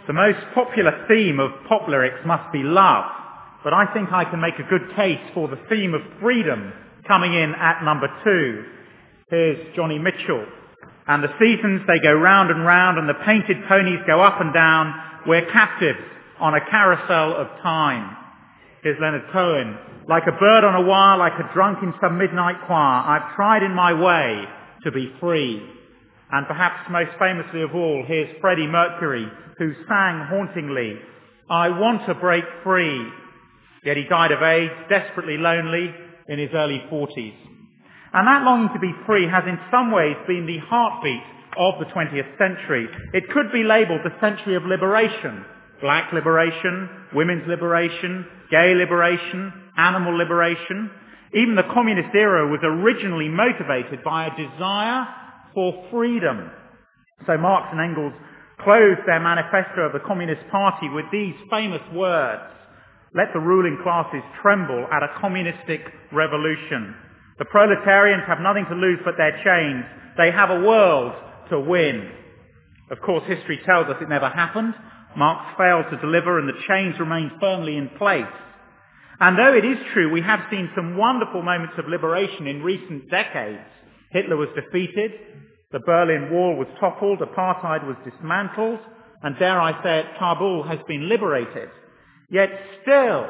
The most popular theme of pop lyrics must be love, but I think I can make a good case for the theme of freedom coming in at number 2. Here's Johnny Mitchell. And the seasons, they go round and round, and the painted ponies go up and down. We're captives on a carousel of time. Here's Leonard Cohen. Like a bird on a wire, like a drunk in some midnight choir, I've tried in my way to be free. And perhaps most famously of all, here's Freddie Mercury, who sang hauntingly, I want to break free. Yet he died of AIDS, desperately lonely, in his early 40s. And that longing to be free has in some ways been the heartbeat of the 20th century. It could be labelled the century of liberation. Black liberation, women's liberation, gay liberation, animal liberation. Even the communist era was originally motivated by a desire for freedom. So Marx and Engels closed their manifesto of the Communist Party with these famous words, let the ruling classes tremble at a communistic revolution. The proletarians have nothing to lose but their chains. They have a world to win. Of course, history tells us it never happened. Marx failed to deliver and the chains remained firmly in place. And though it is true, we have seen some wonderful moments of liberation in recent decades. Hitler was defeated, the Berlin Wall was toppled, apartheid was dismantled, and dare I say it, Kabul has been liberated. Yet still,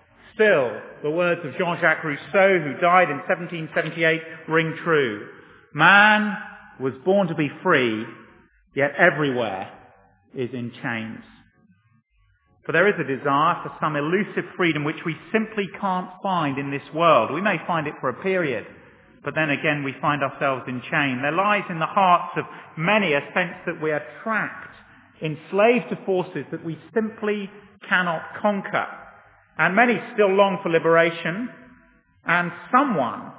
the words of Jean-Jacques Rousseau, who died in 1778, ring true. Man was born to be free, yet everywhere is in chains. For there is a desire for some elusive freedom which we simply can't find in this world. We may find it for a period, but then again we find ourselves in chains. There lies in the hearts of many a sense that we are trapped, enslaved to forces that we simply cannot conquer. And many still long for liberation and someone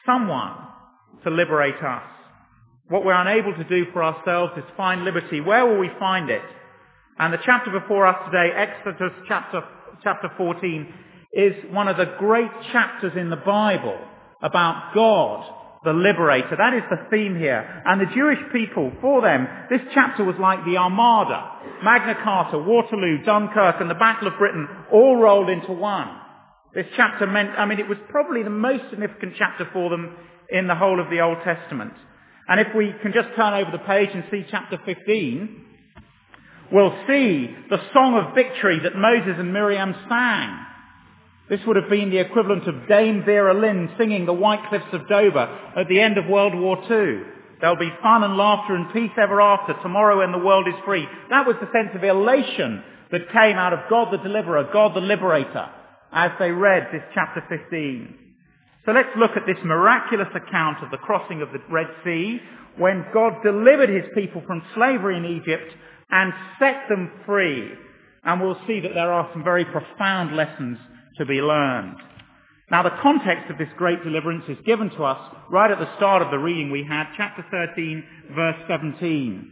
to liberate us. What we're unable to do for ourselves is find liberty. Where will we find it? And the chapter before us today, Exodus chapter 14, is one of the great chapters in the Bible about God, the liberator. That is the theme here. And the Jewish people, for them, this chapter was like the Armada. Magna Carta, Waterloo, Dunkirk, and the Battle of Britain all rolled into one. This chapter meant, it was probably the most significant chapter for them in the whole of the Old Testament. And if we can just turn over the page and see chapter 15, we'll see the song of victory that Moses and Miriam sang. This would have been the equivalent of Dame Vera Lynn singing the White Cliffs of Dover at the end of World War II. There'll be fun and laughter and peace ever after, tomorrow when the world is free. That was the sense of elation that came out of God the Deliverer, God the Liberator, as they read this chapter 15. So let's look at this miraculous account of the crossing of the Red Sea, when God delivered his people from slavery in Egypt and set them free. And we'll see that there are some very profound lessons to be learned. Now, the context of this great deliverance is given to us right at the start of the reading we had, chapter 13, verse 17.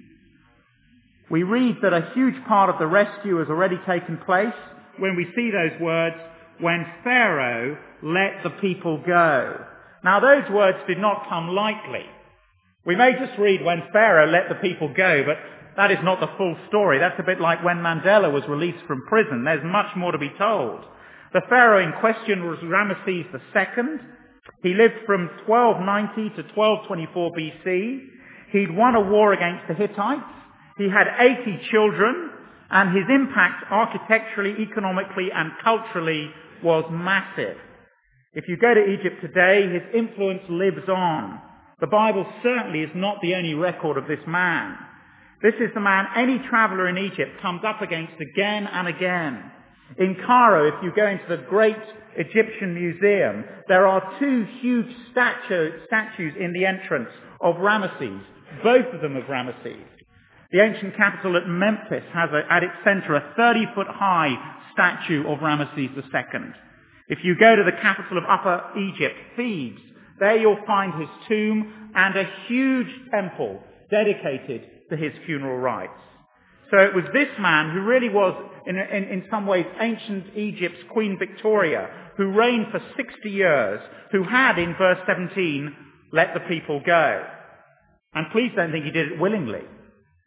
We read that a huge part of the rescue has already taken place when we see those words, when Pharaoh let the people go. Now, those words did not come lightly. We may just read when Pharaoh let the people go, but that is not the full story. That's a bit like when Mandela was released from prison. There's much more to be told. The Pharaoh in question was Ramesses II. He lived from 1290 to 1224 BC. He'd won a war against the Hittites. He had 80 children, and his impact architecturally, economically, and culturally was massive. If you go to Egypt today, his influence lives on. The Bible certainly is not the only record of this man. This is the man any traveller in Egypt comes up against again and again. In Cairo, if you go into the great Egyptian museum, there are 2 huge statues in the entrance of Ramesses, both of them of Ramesses. The ancient capital at Memphis has at its centre a 30-foot high statue of Ramesses II. If you go to the capital of Upper Egypt, Thebes, there you'll find his tomb and a huge temple dedicated to his funeral rites. So it was this man who really was, in some ways, ancient Egypt's Queen Victoria, who reigned for 60 years, who had, in verse 17, let the people go. And please don't think he did it willingly.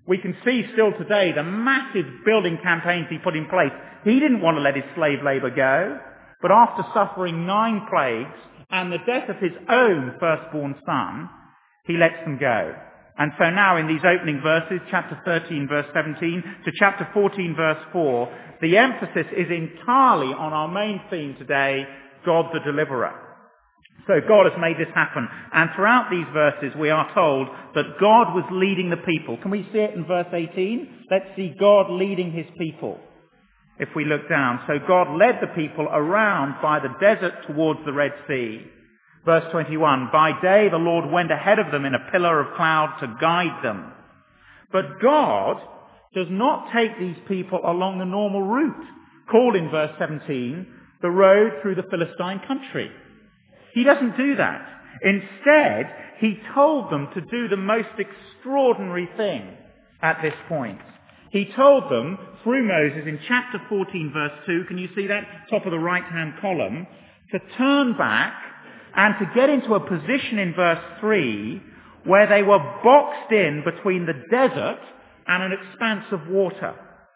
We can see still today the massive building campaigns he put in place. He didn't want to let his slave labor go, but after suffering 9 plagues and the death of his own firstborn son, he lets them go. And so now in these opening verses, chapter 13 verse 17 to chapter 14 verse 4, the emphasis is entirely on our main theme today, God the deliverer. So God has made this happen. And throughout these verses we are told that God was leading the people. Can we see it in verse 18? Let's see God leading his people. If we look down. So God led the people around by the desert towards the Red Sea. Verse 21, by day the Lord went ahead of them in a pillar of cloud to guide them. But God does not take these people along the normal route, called in verse 17, the road through the Philistine country. He doesn't do that. Instead, he told them to do the most extraordinary thing at this point. He told them, through Moses, in chapter 14, verse 2, can you see that? Top of the right-hand column, to turn back and to get into a position in verse 3 where they were boxed in between the desert and an expanse of water.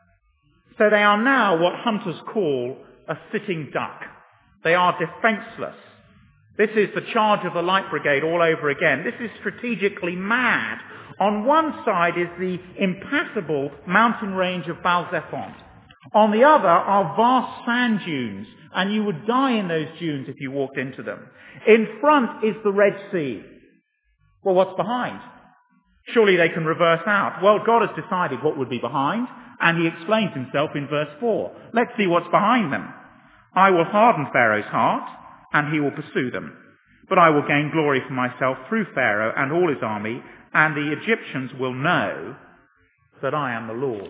So they are now what hunters call a sitting duck. They are defenseless. This is the charge of the Light Brigade all over again. This is strategically mad. On one side is the impassable mountain range of Baal Zephon. On the other are vast sand dunes, and you would die in those dunes if you walked into them. In front is the Red Sea. Well, what's behind? Surely they can reverse out. Well, God has decided what would be behind, and he explains himself in verse 4. Let's see what's behind them. I will harden Pharaoh's heart, and he will pursue them. But I will gain glory for myself through Pharaoh and all his army, and the Egyptians will know that I am the Lord.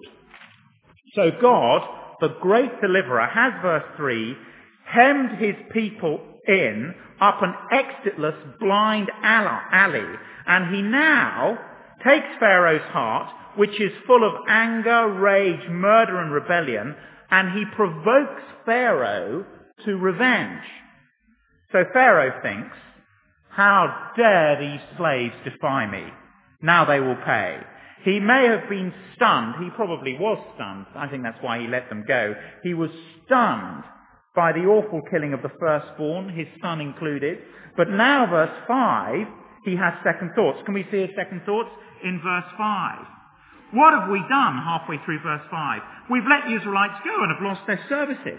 So God, the great deliverer, has, verse 3, hemmed his people in up an exitless blind alley, and he now takes Pharaoh's heart, which is full of anger, rage, murder and rebellion, and he provokes Pharaoh to revenge. So Pharaoh thinks, how dare these slaves defy me? Now they will pay. He may have been stunned. He probably was stunned. I think that's why he let them go. He was stunned by the awful killing of the firstborn, his son included. But now, verse 5, he has second thoughts. Can we see his second thoughts? In verse 5. What have we done halfway through verse 5? We've let the Israelites go and have lost their services.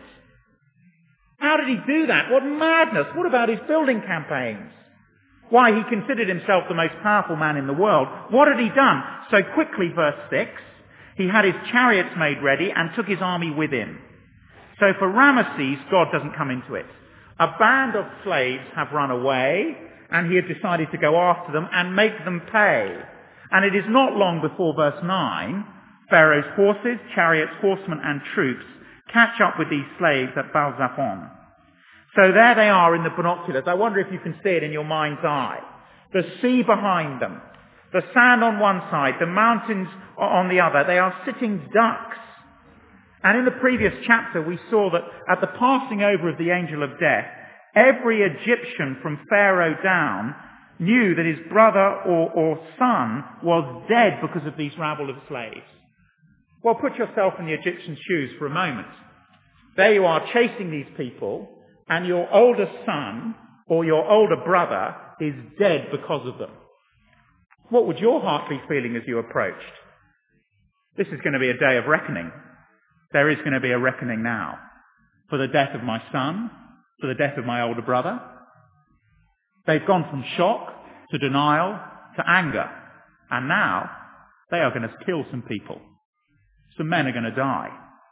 How did he do that? What madness! What about his building campaigns? Why, he considered himself the most powerful man in the world. What had he done? So quickly, verse 6, he had his chariots made ready and took his army with him. So for Ramesses, God doesn't come into it. A band of slaves have run away, and he had decided to go after them and make them pay. And it is not long before verse 9, Pharaoh's horses, chariots, horsemen and troops catch up with these slaves at Baal Zephon. So there they are in the binoculars. I wonder if you can see it in your mind's eye. The sea behind them, the sand on one side, the mountains on the other. They are sitting ducks. And in the previous chapter we saw that at the passing over of the angel of death, every Egyptian from Pharaoh down knew that his brother or son was dead because of these rabble of slaves. Well, put yourself in the Egyptian shoes for a moment. There you are chasing these people, and your older son or your older brother is dead because of them. What would your heart be feeling as you approached? This is going to be a day of reckoning. There is going to be a reckoning now for the death of my son, for the death of my older brother. They've gone from shock to denial to anger, and now they are going to kill some people. Some men are going to die.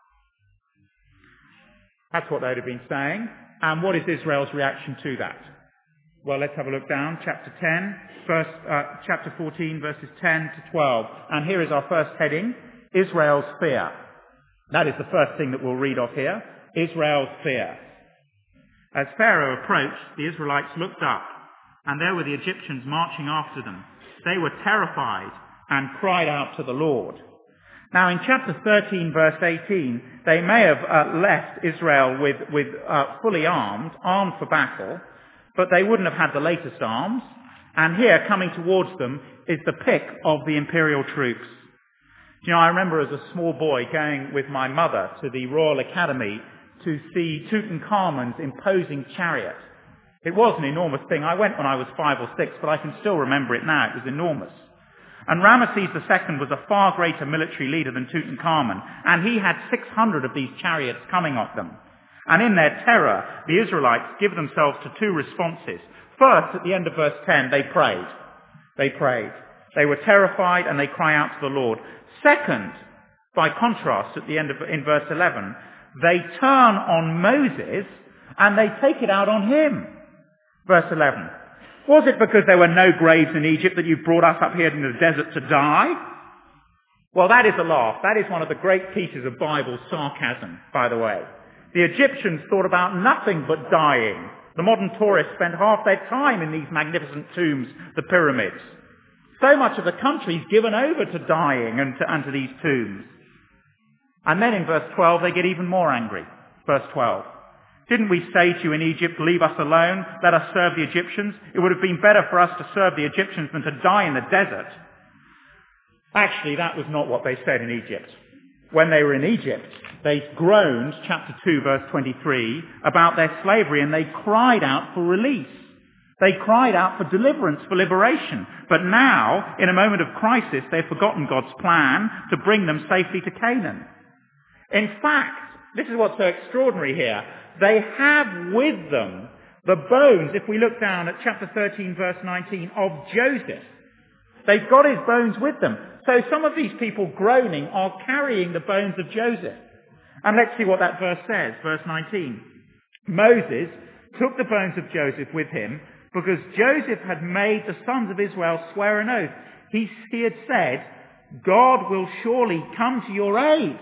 That's what they'd have been saying. And what is Israel's reaction to that? Well, let's have a look down. Chapter 14, verses 10 to 12. And here is our first heading, Israel's fear. That is the first thing that we'll read off here, Israel's fear. As Pharaoh approached, the Israelites looked up, and there were the Egyptians marching after them. They were terrified and cried out to the Lord. Now in chapter 13, verse 18, they may have left Israel with fully armed for battle, but they wouldn't have had the latest arms. And here, coming towards them, is the pick of the imperial troops. You know, I remember as a small boy going with my mother to the Royal Academy to see Tutankhamun's imposing chariot. It was an enormous thing. I went when I was 5 or 6, but I can still remember it now. It was enormous. And Ramesses II was a far greater military leader than Tutankhamun, and he had 600 of these chariots coming at them. And in their terror, the Israelites give themselves to two responses. First, at the end of verse 10, they prayed. They prayed. They were terrified and they cry out to the Lord. Second, by contrast, at the end of in verse 11, they turn on Moses and they take it out on him. Verse 11. Was it because there were no graves in Egypt that you brought us up here in the desert to die? Well, that is a laugh. That is one of the great pieces of Bible sarcasm, by the way. The Egyptians thought about nothing but dying. The modern tourists spend half their time in these magnificent tombs, the pyramids. So much of the country's given over to dying and to these tombs. And then in verse 12, they get even more angry. Verse 12. Didn't we say to you in Egypt, leave us alone, let us serve the Egyptians? It would have been better for us to serve the Egyptians than to die in the desert. Actually, that was not what they said in Egypt. When they were in Egypt, they groaned, chapter 2, verse 23, about their slavery, and they cried out for release. They cried out for deliverance, for liberation. But now, in a moment of crisis, they've forgotten God's plan to bring them safely to Canaan. In fact, this is what's so extraordinary here. They have with them the bones, if we look down at chapter 13, verse 19, of Joseph. They've got his bones with them. So some of these people groaning are carrying the bones of Joseph. And let's see what that verse says, verse 19. Moses took the bones of Joseph with him because Joseph had made the sons of Israel swear an oath. He had said, God will surely come to your aid.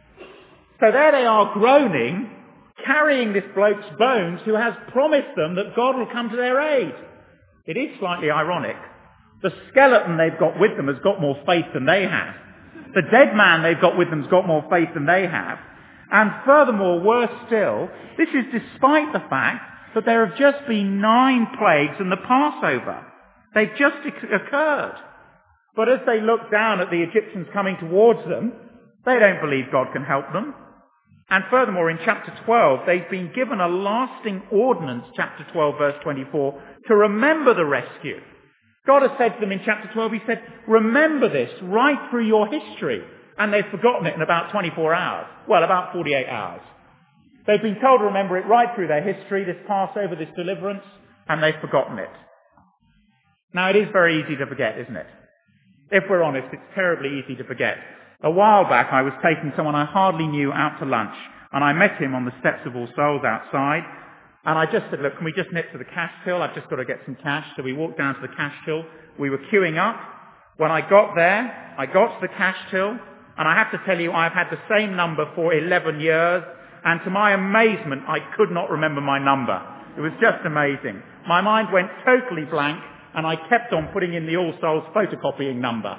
So there they are groaning, carrying this bloke's bones who has promised them that God will come to their aid. It is slightly ironic. The skeleton they've got with them has got more faith than they have. The dead man they've got with them has got more faith than they have. And furthermore, worse still, this is despite the fact that there have just been 9 plagues in the Passover. They've just occurred. But as they look down at the Egyptians coming towards them, they don't believe God can help them. And furthermore, in chapter 12, they've been given a lasting ordinance, chapter 12, verse 24, to remember the rescue. God has said to them in chapter 12, he said, remember this right through your history. And they've forgotten it in about 24 hours. Well, about 48 hours. They've been told to remember it right through their history, this Passover, this deliverance, and they've forgotten it. Now, it is very easy to forget, isn't it? If we're honest, it's terribly easy to forget. A while back, I was taking someone I hardly knew out to lunch, and I met him on the steps of All Souls outside, and I just said, look, can we just nip to the cash till? I've just got to get some cash. So we walked down to the cash till. We were queuing up. When I got there, I got to the cash till, and I have to tell you, I've had the same number for 11 years, and to my amazement, I could not remember my number. It was just amazing. My mind went totally blank, and I kept on putting in the All Souls photocopying number.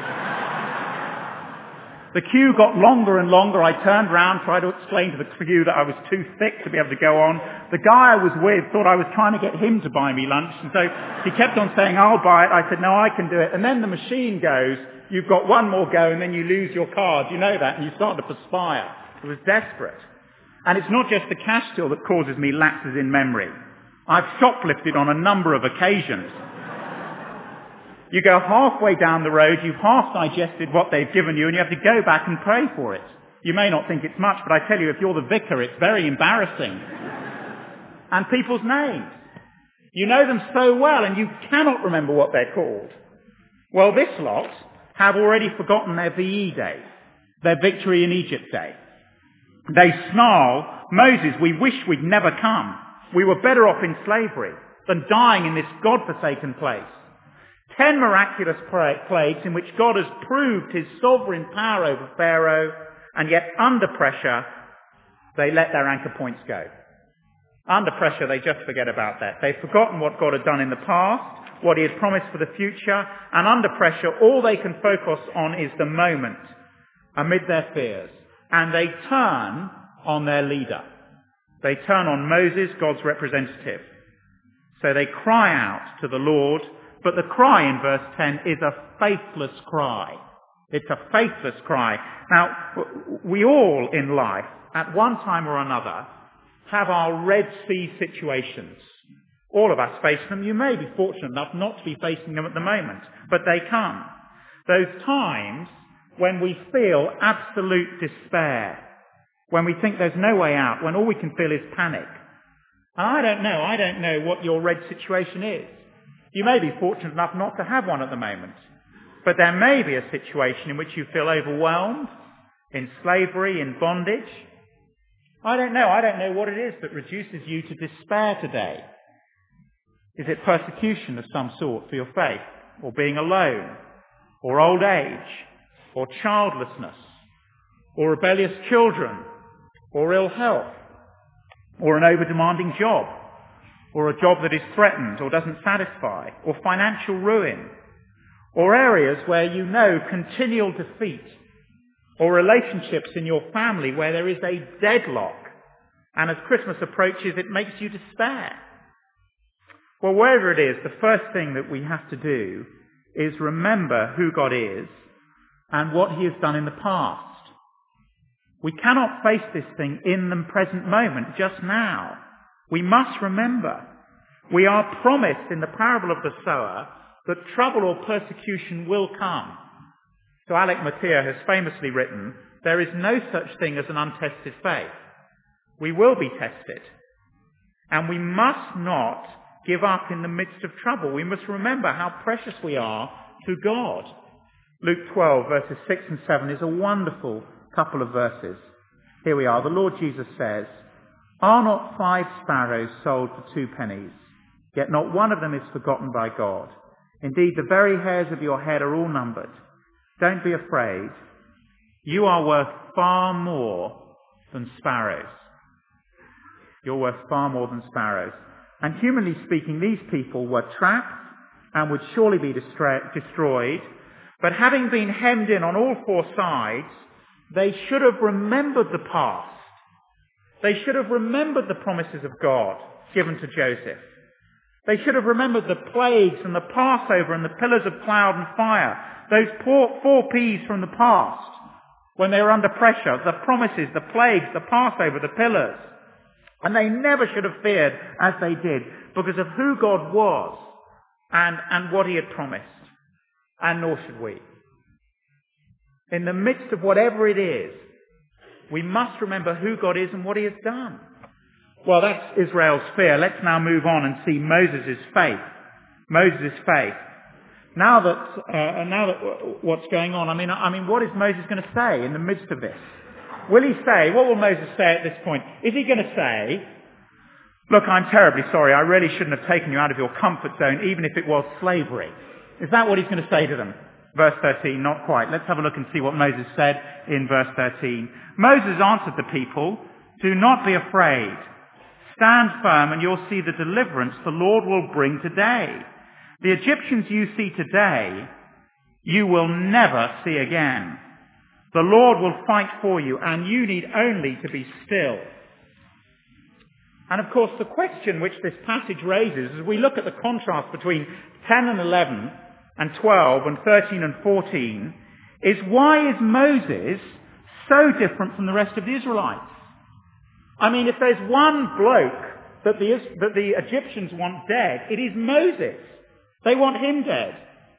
The queue got longer and longer. I turned round, tried to explain to the queue that I was too thick to be able to go on. The guy I was with thought I was trying to get him to buy me lunch, and so he kept on saying, I'll buy it. I said, no, I can do it. And then the machine goes, you've got one more go, and then you lose your card. You know that, and you start to perspire. It was desperate. And it's not just the cash till that causes me lapses in memory. I've shoplifted on a number of occasions. You go halfway down the road, you've half digested what they've given you, and you have to go back and pray for it. You may not think it's much, but I tell you, if you're the vicar, it's very embarrassing. And people's names. You know them so well, and you cannot remember what they're called. Well, this lot have already forgotten their VE day, their Victory in Egypt day. They snarl, Moses, we wish we'd never come. We were better off in slavery than dying in this God-forsaken place. 10 miraculous plagues in which God has proved his sovereign power over Pharaoh, and yet under pressure, they let their anchor points go. Under pressure, they just forget about that. They've forgotten what God had done in the past, what he had promised for the future, and under pressure, all they can focus on is the moment amid their fears. And they turn on their leader. They turn on Moses, God's representative. So they cry out to the Lord. But the cry in verse 10 is a faithless cry. It's a faithless cry. Now, we all in life, at one time or another, have our Red Sea situations. All of us face them. You may be fortunate enough not to be facing them at the moment, but they come. Those times when we feel absolute despair, when we think there's no way out, when all we can feel is panic. And I don't know what your red situation is. You may be fortunate enough not to have one at the moment, but there may be a situation in which you feel overwhelmed, in slavery, in bondage. I don't know what it is that reduces you to despair today. Is it persecution of some sort for your faith, or being alone, or old age, or childlessness, or rebellious children, or ill health, or an over-demanding job, or a job that is threatened or doesn't satisfy, or financial ruin, or areas where you know continual defeat, or relationships in your family where there is a deadlock, and as Christmas approaches it makes you despair? Well, wherever it is, the first thing that we have to do is remember who God is and what he has done in the past. We cannot face this thing in the present moment, just now. We must remember. We are promised in the parable of the sower that trouble or persecution will come. So Alec Motyer has famously written, there is no such thing as an untested faith. We will be tested. And we must not give up in the midst of trouble. We must remember how precious we are to God. Luke 12 verses 6 and 7 is a wonderful couple of verses. Here we are. The Lord Jesus says, "Are not 5 sparrows sold for 2 pennies? Yet not one of them is forgotten by God. Indeed, the very hairs of your head are all numbered. Don't be afraid. You are worth far more than sparrows." You're worth far more than sparrows. And humanly speaking, these people were trapped and would surely be destroyed. But having been hemmed in on all 4 sides, they should have remembered the past. They should have remembered the promises of God given to Joseph. They should have remembered the plagues and the Passover and the pillars of cloud and fire. Those 4 P's from the past, when they were under pressure, the promises, the plagues, the Passover, the pillars. And they never should have feared as they did because of who God was and what he had promised. And nor should we. In the midst of whatever it is, we must remember who God is and what he has done. Well, that's Israel's fear. Let's now move on and see Moses' faith. Moses' faith. Now that what's going on, I mean, what is Moses going to say in the midst of this? Will he say, what will Moses say at this point? Is he going to say, "Look, I'm terribly sorry, I really shouldn't have taken you out of your comfort zone, even if it was slavery"? Is that what he's going to say to them? Verse 13, not quite. Let's have a look and see what Moses said in verse 13. Moses answered the people, "Do not be afraid. Stand firm and you'll see the deliverance the Lord will bring today. The Egyptians you see today, you will never see again. The Lord will fight for you, and you need only to be still." And of course, the question which this passage raises, as we look at the contrast between 10 and 11, and 12, and 13 and 14, is why is Moses so different from the rest of the Israelites? I mean, if there's one bloke that the Egyptians want dead, it is Moses. They want him dead.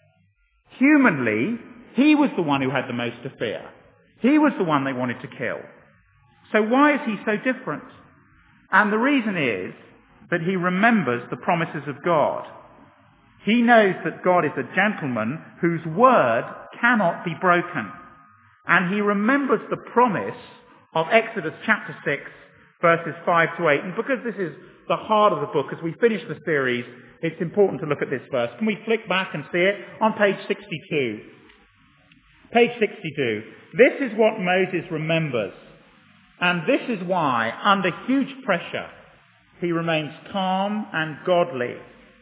Humanly, he was the one who had the most to fear. He was the one they wanted to kill. So why is he so different? And the reason is that he remembers the promises of God. He knows that God is a gentleman whose word cannot be broken. And he remembers the promise of Exodus chapter 6, verses 5 to 8. And because this is the heart of the book, as we finish the series, it's important to look at this verse. Can we flick back and see it? On page 62. Page 62. This is what Moses remembers. And this is why, under huge pressure, he remains calm and godly.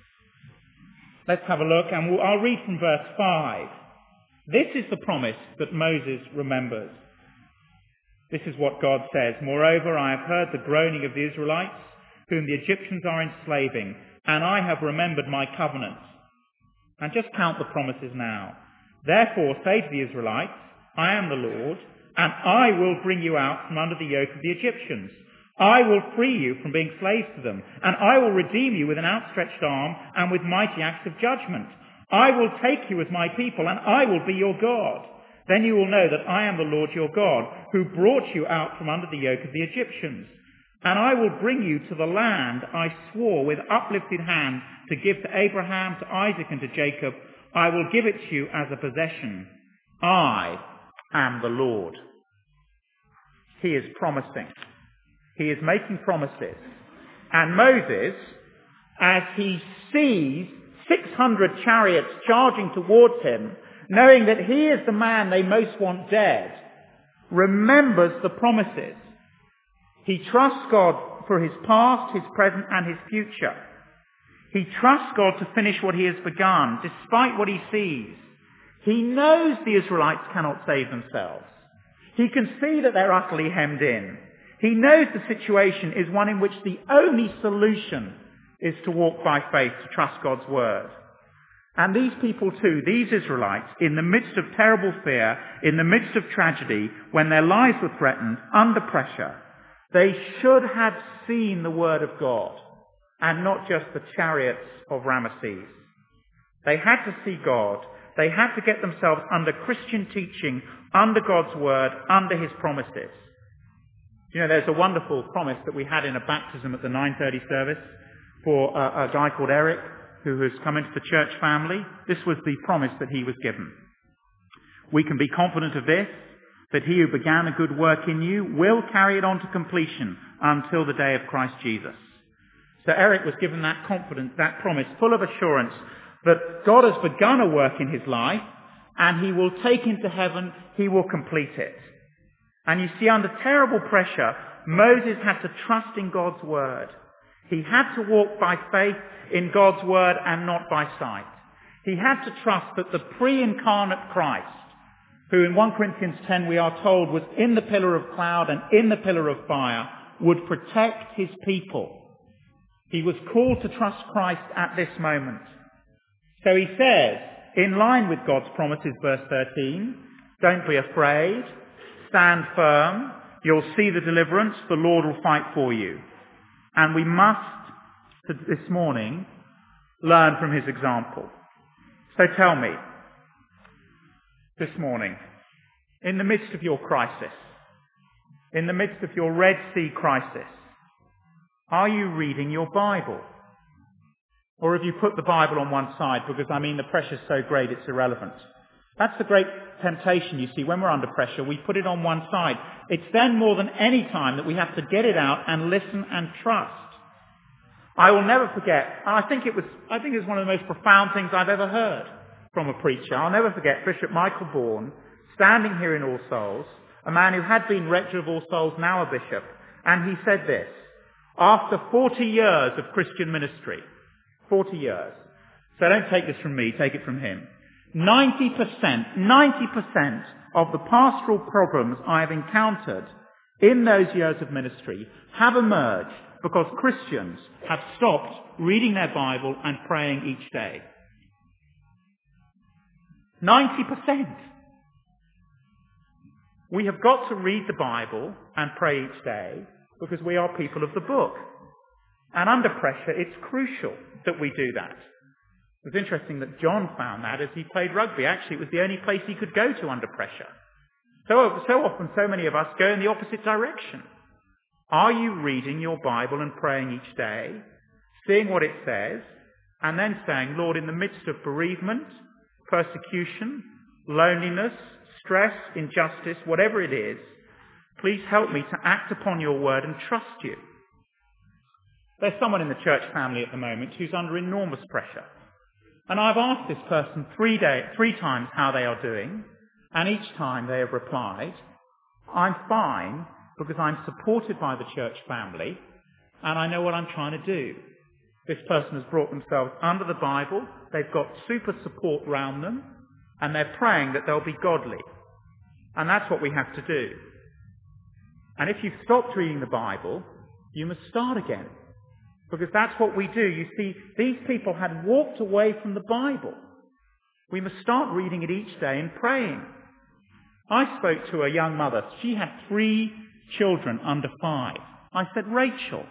Let's have a look, and I'll read from verse 5. This is the promise that Moses remembers. This is what God says. "Moreover, I have heard the groaning of the Israelites, whom the Egyptians are enslaving, and I have remembered my covenant." And just count the promises now. Therefore say to the Israelites, I am the Lord, and I will bring you out from under the yoke of the Egyptians. I will free you from being slaves to them, and I will redeem you with an outstretched arm and with mighty acts of judgment. I will take you as my people, and I will be your God. Then you will know that I am the Lord your God, who brought you out from under the yoke of the Egyptians. And I will bring you to the land I swore with uplifted hand to give to Abraham, to Isaac, and to Jacob. I will give it to you as a possession. I am the Lord. He is promising. He is making promises. And Moses, as he sees 600 chariots charging towards him, knowing that he is the man they most want dead, remembers the promises. He trusts God for his past, his present, and his future. He trusts God to finish what he has begun, despite what he sees. He knows the Israelites cannot save themselves. He can see that they're utterly hemmed in. He knows the situation is one in which the only solution is to walk by faith, to trust God's word. And these people too, these Israelites, in the midst of terrible fear, in the midst of tragedy, when their lives were threatened, under pressure, they should have seen the word of God and not just the chariots of Ramesses. They had to see God. They had to get themselves under Christian teaching, under God's word, under his promises. You know, there's a wonderful promise that we had in a baptism at the 9:30 service for a guy called Eric, who has come into the church family. This was the promise that he was given. We can be confident of this, that he who began a good work in you will carry it on to completion until the day of Christ Jesus. So Eric was given that confidence, that promise, full of assurance that God has begun a work in his life and he will take him to heaven, he will complete it. And you see, under terrible pressure, Moses had to trust in God's word. He had to walk by faith in God's word and not by sight. He had to trust that the pre-incarnate Christ, who in 1 Corinthians 10 we are told was in the pillar of cloud and in the pillar of fire, would protect his people. He was called to trust Christ at this moment. So he says, in line with God's promises, verse 13, don't be afraid, stand firm, you'll see the deliverance, the Lord will fight for you. And we must, this morning, learn from his example. So tell me, this morning, in the midst of your crisis, in the midst of your Red Sea crisis, are you reading your Bible? Or have you put the Bible on one side because, the pressure's so great it's irrelevant? That's the great temptation, you see. When we're under pressure, we put it on one side. It's then more than any time that we have to get it out and listen and trust. I will never forget, I think it was one of the most profound things I've ever heard from a preacher. I'll never forget Bishop Michael Bourne standing here in All Souls, a man who had been rector of All Souls, now a bishop, and he said this, after 40 years of Christian ministry, 40 years, so don't take this from me, take it from him, 90% of the pastoral problems I have encountered in those years of ministry have emerged because Christians have stopped reading their Bible and praying each day. 90%. We have got to read the Bible and pray each day because we are people of the book. And under pressure, it's crucial that we do that. It was interesting that John found that as he played rugby. Actually, it was the only place he could go to under pressure. So often, so many of us go in the opposite direction. Are you reading your Bible and praying each day, seeing what it says, and then saying, Lord, in the midst of bereavement, persecution, loneliness, stress, injustice, whatever it is, please help me to act upon your word and trust you. There's someone in the church family at the moment who's under enormous pressure. And I've asked this person three times how they are doing, and each time they have replied, I'm fine because I'm supported by the church family and I know what I'm trying to do. This person has brought themselves under the Bible, they've got super support around them, and they're praying that they'll be godly. And that's what we have to do. And if you've stopped reading the Bible, you must start again. Because that's what we do. You see, these people had walked away from the Bible. We must start reading it each day and praying. I spoke to a young mother. She had 3 children under 5. I said, Rachel,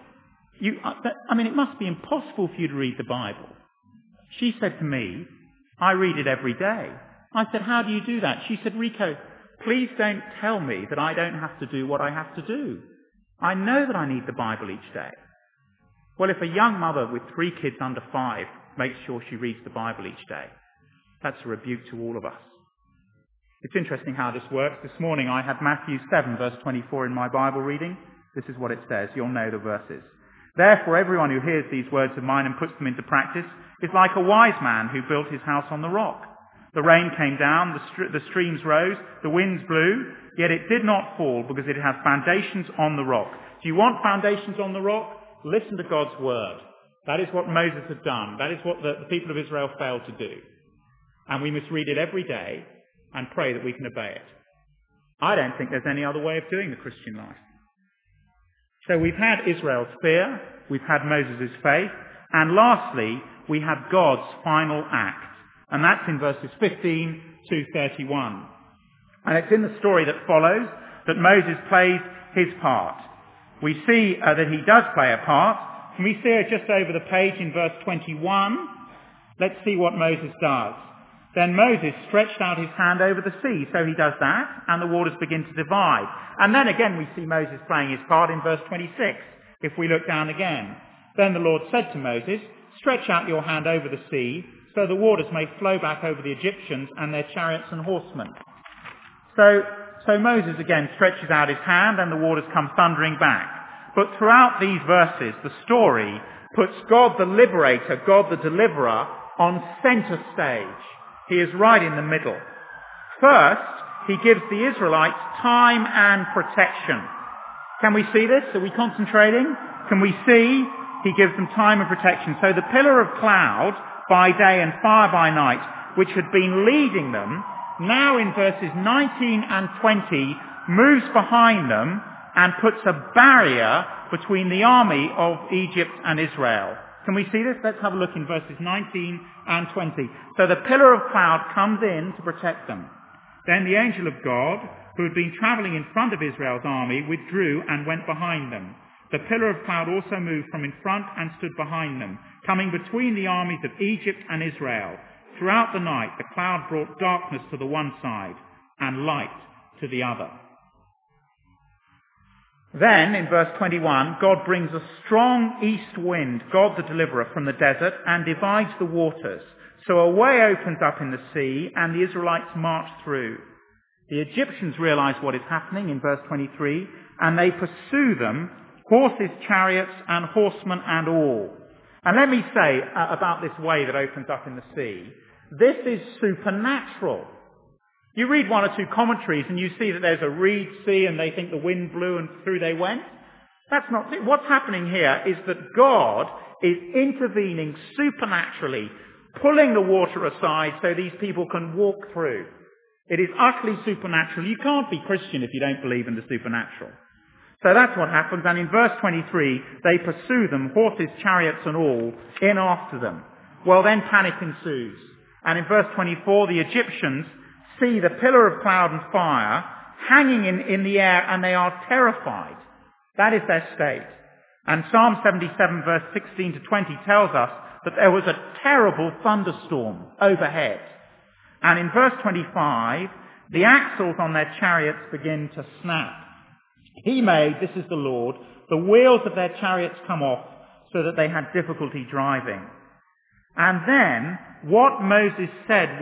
it must be impossible for you to read the Bible. She said to me, I read it every day. I said, how do you do that? She said, Rico, please don't tell me that I don't have to do what I have to do. I know that I need the Bible each day. Well, if a young mother with 3 kids under 5 makes sure she reads the Bible each day, that's a rebuke to all of us. It's interesting how this works. This morning I had Matthew 7 verse 24 in my Bible reading. This is what it says. You'll know the verses. Therefore everyone who hears these words of mine and puts them into practice is like a wise man who built his house on the rock. The rain came down, the streams rose, the winds blew, yet it did not fall because it has foundations on the rock. Do you want foundations on the rock? Listen to God's word. That is what Moses had done. That is what the people of Israel failed to do. And we must read it every day and pray that we can obey it. I don't think there's any other way of doing the Christian life. So we've had Israel's fear, we've had Moses' faith, and lastly, we have God's final act. And that's in verses 15 to 31. And it's in the story that follows that Moses plays his part. We see that he does play a part. Can we see it just over the page in verse 21? Let's see what Moses does. Then Moses stretched out his hand over the sea. So he does that, and the waters begin to divide. And then again we see Moses playing his part in verse 26, if we look down again. Then the Lord said to Moses, stretch out your hand over the sea, so the waters may flow back over the Egyptians and their chariots and horsemen. So Moses again stretches out his hand and the waters come thundering back. But throughout these verses, the story puts God the liberator, God the deliverer, on centre stage. He is right in the middle. First, he gives the Israelites time and protection. Can we see this? Are we concentrating? Can we see? He gives them time and protection. So the pillar of cloud by day and fire by night, which had been leading them, now in verses 19 and 20 moves behind them and puts a barrier between the army of Egypt and Israel. Can we see this? Let's have a look in verses 19 and 20. So the pillar of cloud comes in to protect them. Then the angel of God, who had been travelling in front of Israel's army, withdrew and went behind them. The pillar of cloud also moved from in front and stood behind them, coming between the armies of Egypt and Israel. Throughout the night, the cloud brought darkness to the one side and light to the other. Then, in verse 21, God brings a strong east wind, God the deliverer, from the desert and divides the waters. So a way opens up in the sea and the Israelites march through. The Egyptians realize what is happening in verse 23 and they pursue them, horses, chariots and horsemen and all. And let me say about this way that opens up in the sea, this is supernatural. You read one or two commentaries and you see that there's a reed sea and they think the wind blew and through they went. That's not it. What's happening here is that God is intervening supernaturally, pulling the water aside so these people can walk through. It is utterly supernatural. You can't be Christian if you don't believe in the supernatural. So that's what happens. And in verse 23, they pursue them, horses, chariots and all, in after them. Well, then panic ensues. And in verse 24, the Egyptians see the pillar of cloud and fire hanging in the air and they are terrified. That is their state. And Psalm 77 verse 16 to 20 tells us that there was a terrible thunderstorm overhead. And in verse 25, the axles on their chariots begin to snap. He made, this is the Lord, the wheels of their chariots come off so that they had difficulty driving. And then, what Moses said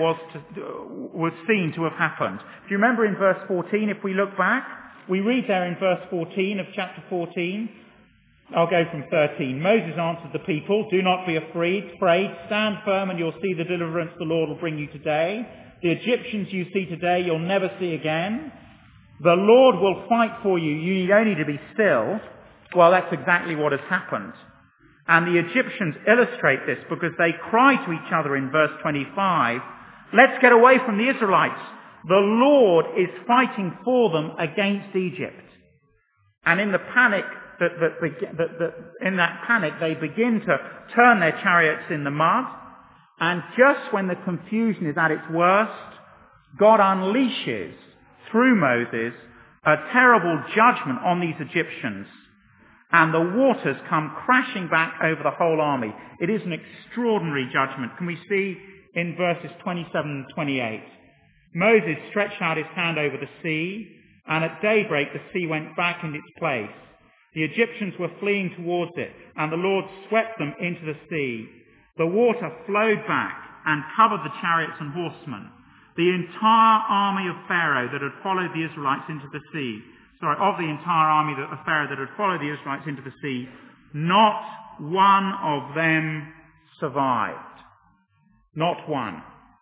was seen to have happened. Do you remember in verse 14, if we look back? We read there in verse 14 of chapter 14. I'll go from 13. Moses answered the people, do not be afraid, stand firm and you'll see the deliverance the Lord will bring you today. The Egyptians you see today, you'll never see again. The Lord will fight for you, you need only to be still. Well, that's exactly what has happened. And the Egyptians illustrate this because they cry to each other in verse 25, let's get away from the Israelites. The Lord is fighting for them against Egypt. And in the panic, in that panic, they begin to turn their chariots in the mud. And just when the confusion is at its worst, God unleashes, through Moses, a terrible judgment on these Egyptians. And the waters come crashing back over the whole army. It is an extraordinary judgment. Can we see in verses 27 and 28? Moses stretched out his hand over the sea, and at daybreak the sea went back in its place. The Egyptians were fleeing towards it, and the Lord swept them into the sea. The water flowed back and covered the chariots and horsemen. The entire army of Pharaoh that had followed the Israelites into the sea, of the entire army of Pharaoh that had followed the Israelites into the sea, not one of them survived. Not one.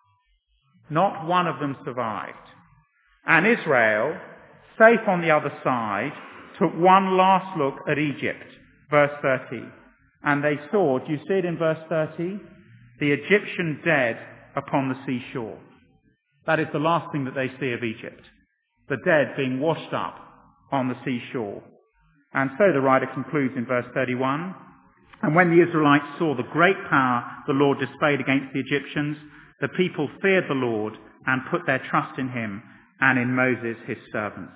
Not one of them survived. And Israel, safe on the other side, took one last look at Egypt. Verse 30. And they saw, do you see it in verse 30? The Egyptian dead upon the seashore. That is the last thing that they see of Egypt. The dead being washed up on the seashore. And so the writer concludes in verse 31. And when the Israelites saw the great power the Lord displayed against the Egyptians, the people feared the Lord and put their trust in him and in Moses his servant.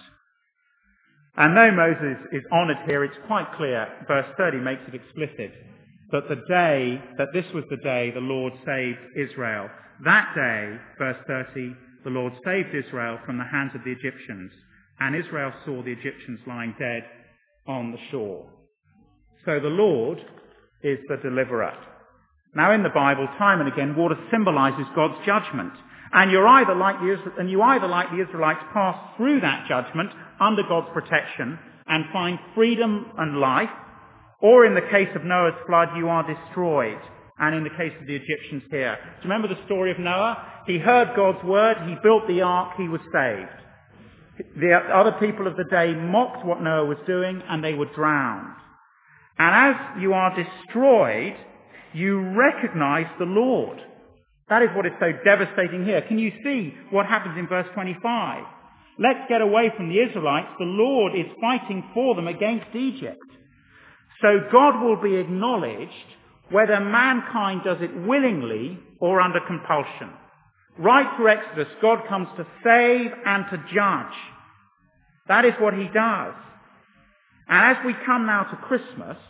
And though Moses is honoured here, it's quite clear, verse 30 makes it explicit, that this was the day the Lord saved Israel. That day, verse 30, the Lord saved Israel from the hands of the Egyptians, and Israel saw the Egyptians lying dead on the shore. So the Lord is the deliverer. Now in the Bible, time and again, water symbolises God's judgment. And you either, like the Israelites, pass through that judgment under God's protection and find freedom and life, or in the case of Noah's flood, you are destroyed. And in the case of the Egyptians here. Do you remember the story of Noah? He heard God's word, he built the ark, he was saved. The other people of the day mocked what Noah was doing, and they were drowned. And as you are destroyed, you recognize the Lord. That is what is so devastating here. Can you see what happens in verse 25? Let's get away from the Israelites. The Lord is fighting for them against Egypt. So God will be acknowledged whether mankind does it willingly or under compulsion. Right through Exodus, God comes to save and to judge. That is what he does. And as we come now to Christmas,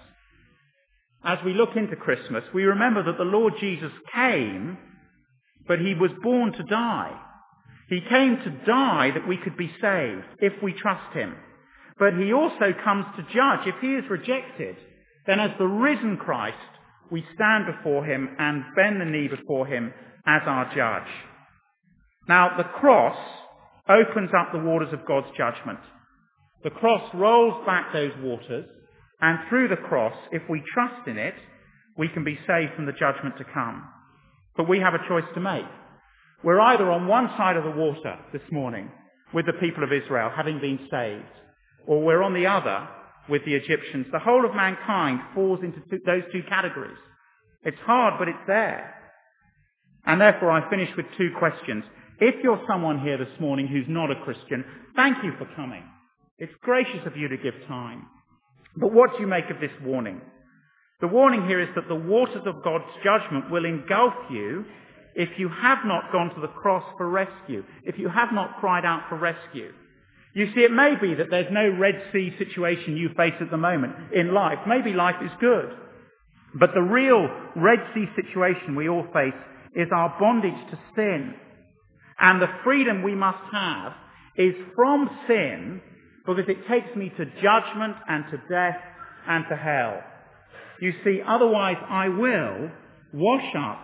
as we look into Christmas, we remember that the Lord Jesus came, but he was born to die. He came to die that we could be saved if we trust him. But he also comes to judge. If he is rejected, then as the risen Christ, we stand before him and bend the knee before him as our judge. Now, the cross opens up the waters of God's judgment. The cross rolls back those waters, and through the cross, if we trust in it, we can be saved from the judgment to come. But we have a choice to make. We're either on one side of the water this morning with the people of Israel having been saved, or we're on the other with the Egyptians. The whole of mankind falls into those two categories. It's hard, but it's there. And therefore I finish with two questions. If you're someone here this morning who's not a Christian, thank you for coming. It's gracious of you to give time. But what do you make of this warning? The warning here is that the waters of God's judgment will engulf you if you have not gone to the cross for rescue, if you have not cried out for rescue. You see, it may be that there's no Red Sea situation you face at the moment in life. Maybe life is good. But the real Red Sea situation we all face is our bondage to sin. And the freedom we must have is from sin, because it takes me to judgment and to death and to hell. You see, otherwise I will wash up.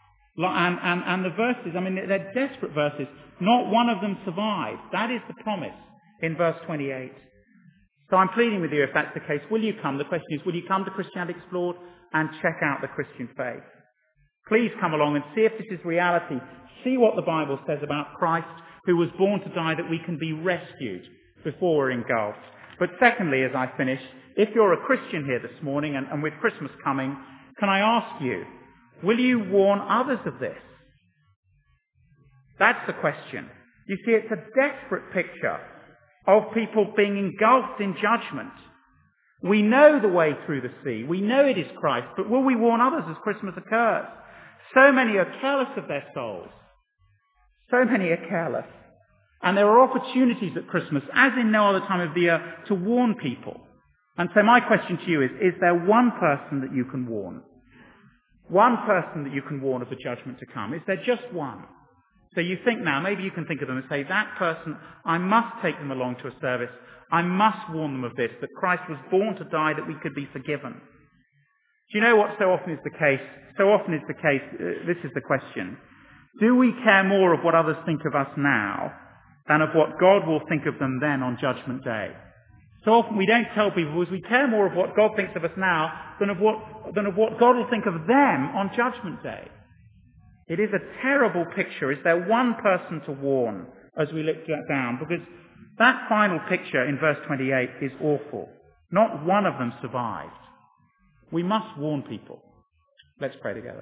And the verses, they're desperate verses. Not one of them survived. That is the promise in verse 28. So I'm pleading with you, if that's the case, will you come? The question is, will you come to Christianity Explored and check out the Christian faith? Please come along and see if this is reality. See what the Bible says about Christ, who was born to die that we can be rescued before we're engulfed. But secondly, as I finish, if you're a Christian here this morning and with Christmas coming, can I ask you, will you warn others of this? That's the question. You see, it's a desperate picture of people being engulfed in judgment. We know the way through the sea. We know it is Christ, but will we warn others as Christmas occurs? So many are careless of their souls. So many are careless. And there are opportunities at Christmas, as in no other time of the year, to warn people. And so my question to you is there one person that you can warn? One person that you can warn of the judgment to come? Is there just one? So you think now, maybe you can think of them and say, that person, I must take them along to a service. I must warn them of this, that Christ was born to die that we could be forgiven. Do you know what so often is the case? So often is the case, this is the question. Do we care more of what others think of us now than of what God will think of them then on Judgment Day? So often we don't tell people because we care more of what God thinks of us now than of what God will think of them on Judgment Day. It is a terrible picture. Is there one person to warn as we look down? Because that final picture in verse 28 is awful. Not one of them survived. We must warn people. Let's pray together.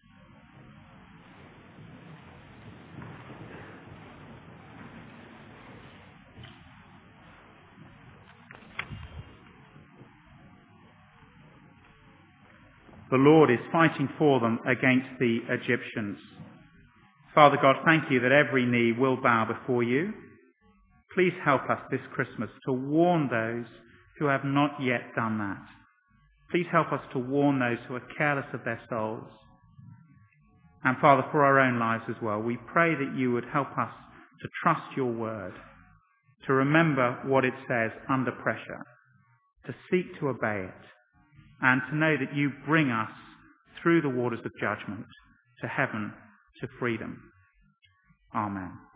The Lord is fighting for them against the Egyptians. Father God, thank you that every knee will bow before you. Please help us this Christmas to warn those who have not yet done that. Please help us to warn those who are careless of their souls. And Father, for our own lives as well, we pray that you would help us to trust your word, to remember what it says under pressure, to seek to obey it, and to know that you bring us through the waters of judgment to heaven, to freedom. Amen.